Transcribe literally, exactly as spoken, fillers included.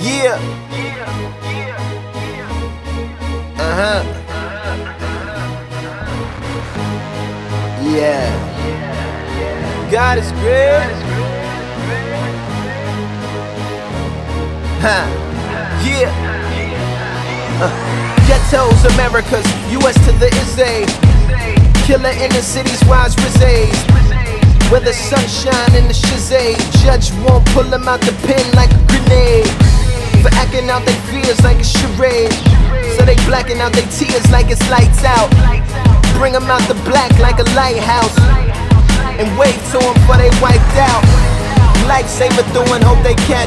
Yeah. Uh-huh. Yeah. God is good. Huh. Yeah. Uh. Ghettos, Americas, U S to the is A. Killer in the cities, wise rizays. Where the sunshine and the shizay. Judge won't pull him out the pen like a grenade. For acting out their fears like a charade. So they blacking out their tears like it's lights out. Bring them out the black like a lighthouse. And wave to them before they wiped out. Lifesaver doing, hope they catch